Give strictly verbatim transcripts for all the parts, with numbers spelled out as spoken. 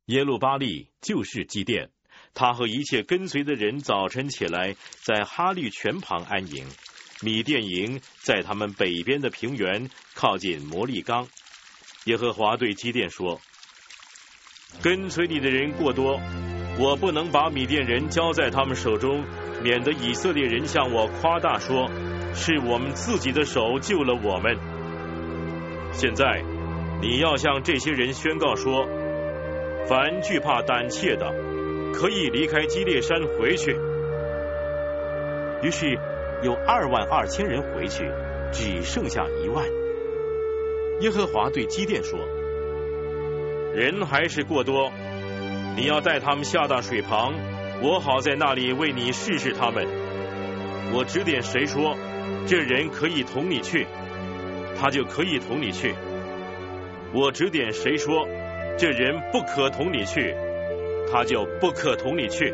耶路巴力就是基甸，他和一切跟随的人早晨起来，在哈律泉旁安营。米甸营在他们北边的平原，靠近摩利冈。耶和华对基甸说：跟随你的人过多，我不能把米甸人交在他们手中，免得以色列人向我夸大说，是我们自己的手救了我们。现在你要向这些人宣告说，凡惧怕胆怯的，可以离开基列山回去。于是有二万二千人回去，只剩下一万。耶和华对基甸说：人还是过多，你要带他们下到水旁，我好在那里为你试试他们。我指点谁说这人可以同你去，他就可以同你去；我指点谁说这人不可同你去，他就不可同你去。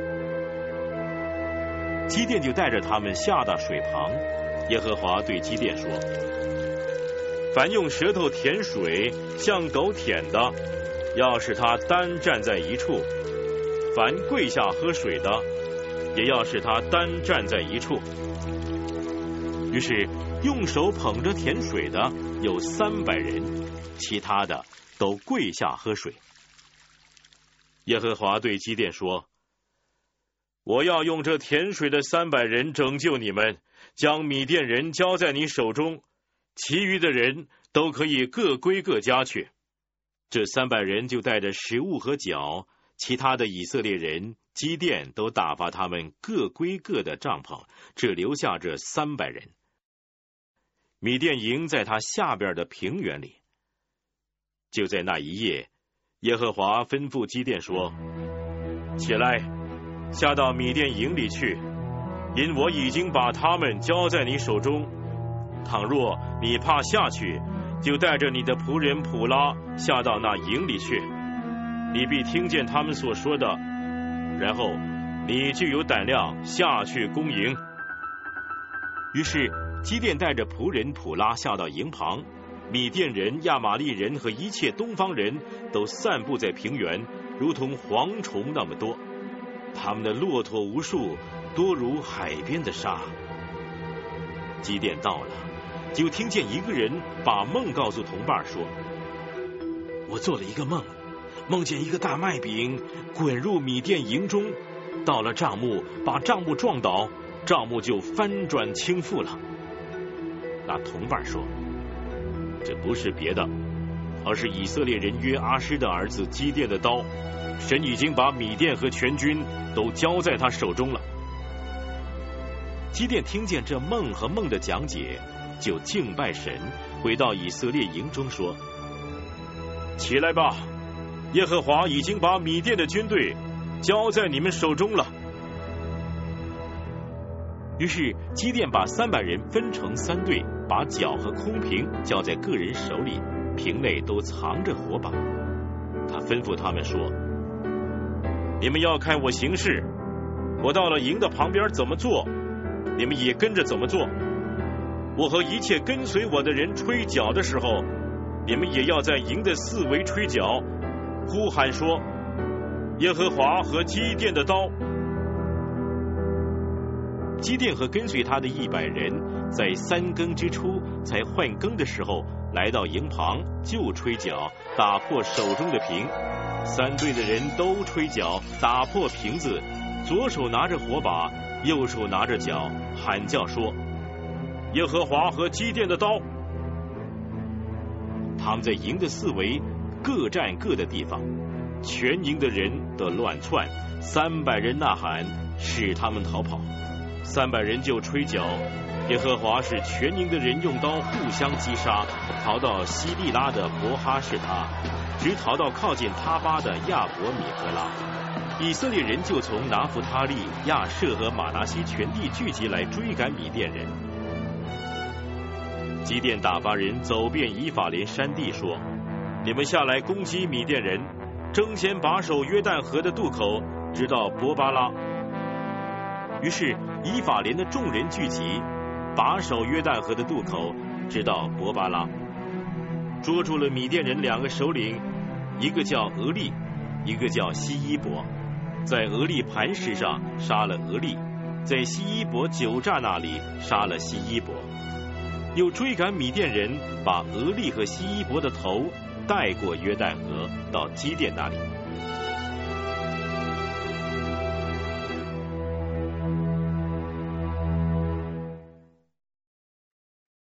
基甸就带着他们下到水旁。耶和华对基甸说：凡用舌头舔水像狗舔的，要使他单站在一处；凡跪下喝水的，也要使他单站在一处。于是用手捧着舔水的有三百人，其他的都跪下喝水。耶和华对基甸说：我要用这舔水的三百人拯救你们，将米甸人交在你手中，其余的人都可以各归各家去。这三百人就带着食物和脚，其他的以色列人基甸都打发他们各归各的帐篷，只留下这三百人。米甸营在他下边的平原里。就在那一夜，耶和华吩咐基甸说：起来，下到米甸营里去，因我已经把他们交在你手中。倘若你怕下去，就带着你的仆人普拉下到那营里去，你必听见他们所说的，然后你就有胆量下去攻营。于是基甸带着仆人普拉下到营旁，米甸人、亚玛力人和一切东方人都散布在平原，如同蝗虫那么多，他们的骆驼无数，多如海边的沙。基甸到了，就听见一个人把梦告诉同伴说：我做了一个梦，梦见一个大麦饼滚入米甸营中，到了帐幕，把帐幕撞倒，帐幕就翻转倾覆了。那同伴说：这不是别的，而是以色列人约阿施的儿子基甸的刀，神已经把米甸和全军都交在他手中了。基甸听见这梦和梦的讲解，就敬拜神，回到以色列营中说：起来吧，耶和华已经把米甸的军队交在你们手中了。于是基甸把三百人分成三队，把脚和空瓶交在个人手里，瓶内都藏着火把。他吩咐他们说：你们要看我行事，我到了营的旁边怎么做，你们也跟着怎么做。我和一切跟随我的人吹角的时候，你们也要在营的四围吹角，呼喊说：耶和华和基甸的刀。基甸和跟随他的一百人，在三更之初才换更的时候，来到营旁，就吹角，打破手中的瓶。三队的人都吹角，打破瓶子，左手拿着火把，右手拿着角，喊叫说：耶和华和基甸的刀。他们在营的四围各占各的地方，全营的人都乱窜，三百人呐喊，使他们逃跑。三百人就吹角，耶和华使全营的人用刀互相击杀，逃到西利拉的伯哈士他，直逃到靠近他巴的亚伯米格拉。以色列人就从拿弗他利、亚舍和马拿西全地聚集来追赶米甸人。基甸打发人走遍以法莲山地，说：你们下来攻击米甸人，争先把守约旦河的渡口，直到伯巴拉。于是以法莲的众人聚集，把守约旦河的渡口，直到伯巴拉，捉住了米甸人两个首领，一个叫俄利， 一个叫西伊伯，在俄利磐石上杀了俄利，在西伊伯酒榨那里杀了西伊伯，又追赶米甸人，把俄利和西伊伯的头带过约旦河到基甸那里。